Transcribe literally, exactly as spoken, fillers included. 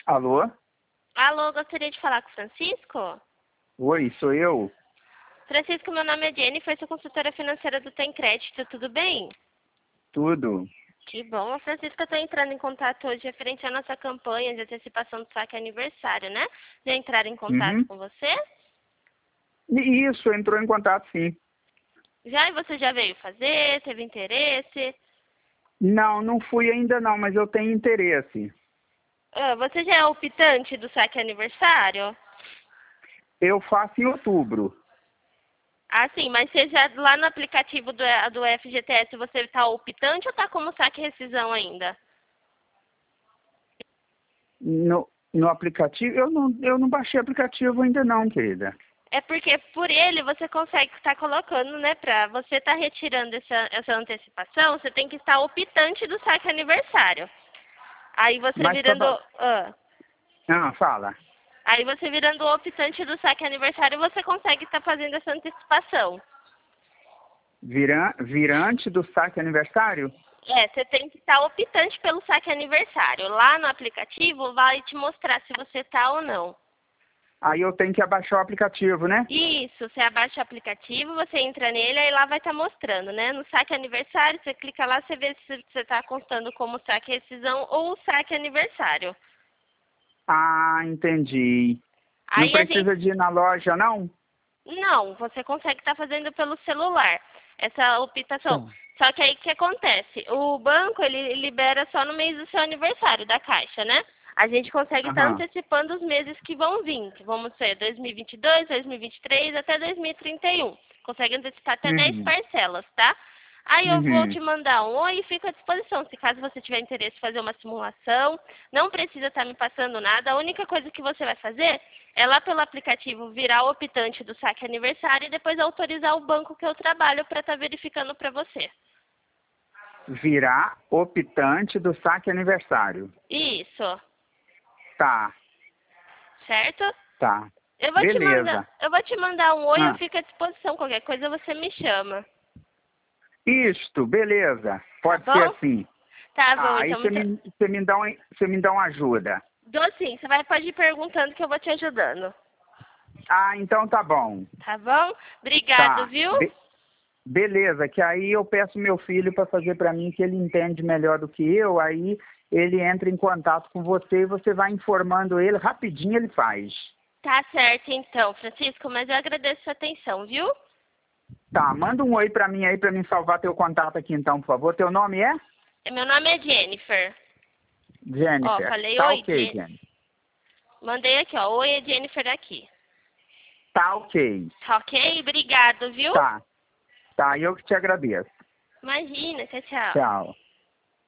Alô? Alô, gostaria de falar com o Francisco? Oi, sou eu? Francisco, meu nome é Jennifer, sou consultora financeira do Tem Crédito, tudo bem? Tudo. Que bom. Francisco, eu estou entrando em contato hoje referente à nossa campanha de antecipação do saque aniversário, né? Já entraram em contato Uhum. com você? Isso, entrou em contato sim. Já e você já veio fazer? Teve interesse? Não, não fui ainda não, mas eu tenho interesse. Ah, você já é optante do saque aniversário? Eu faço em outubro. Ah, sim, mas você já lá no aplicativo do, do F G T S você está optante ou está como saque rescisão ainda? No, no aplicativo, eu não, eu não baixei aplicativo ainda não, querida. É porque por ele você consegue estar colocando, né, pra você estar retirando essa, essa antecipação, você tem que estar optante do saque aniversário. Aí você Mas pra... virando, ba- ah, Ah, fala. aí você virando optante do saque aniversário, você consegue estar fazendo essa antecipação. Viran, virante do saque aniversário? É, você tem que estar optante pelo saque aniversário. Lá no aplicativo vai te mostrar se você está ou não. Aí eu tenho que abaixar o aplicativo, né? Isso, você abaixa o aplicativo, você entra nele, aí lá vai estar mostrando, né? No saque aniversário, você clica lá, você vê se você está contando como saque rescisão ou saque aniversário. Ah, entendi. Não Aí a gente... precisa de ir na loja, não? Não, você consegue estar fazendo pelo celular, essa optação. Sim. Só que aí o que acontece? O banco, ele libera só no mês do seu aniversário, da Caixa, né? A gente consegue estar Aham. antecipando os meses que vão vir. que Vamos ser dois mil e vinte e dois, dois mil e vinte e três até dois mil e trinta e um. Consegue antecipar até dez Uhum. parcelas, tá? Aí eu vou Uhum. te mandar um oi e fico à disposição. Se caso você tiver interesse em fazer uma simulação, não precisa estar me passando nada. A única coisa que você vai fazer é lá pelo aplicativo virar o optante do saque aniversário e depois autorizar o banco que eu trabalho para estar verificando para você. Virar optante do saque aniversário. Isso, Tá, certo? tá. Eu vou te mandar, Beleza. eu vou te mandar um oi, eu Ah, fico à disposição. Qualquer coisa você me chama. isto, beleza. Tá Pode ser bom? assim. Tá bom, Ah, aí então você muito... me, você me dá um, você me dá uma ajuda. Dou sim, você vai pode ir perguntando que eu vou te ajudando. Ah, então tá bom. Tá bom? Obrigado, Tá. viu? Be- beleza, que aí eu peço meu filho para fazer para mim, que ele entende melhor do que eu, aí ele entra em contato com você e você vai informando ele, rapidinho ele faz. Tá certo então, Francisco, mas eu agradeço a sua atenção, viu? Tá, manda um oi para mim aí para mim salvar teu contato aqui então, por favor. Teu nome é? Meu nome é Jennifer. Ó, Jennifer. falei Tá oi, ok, Jen... Jennifer. Mandei aqui, ó. Oi, é Jennifer aqui. Tá ok. Tá ok? Obrigado, viu? Tá. Tá, eu que te agradeço. Imagina, tchau, tchau. Tchau.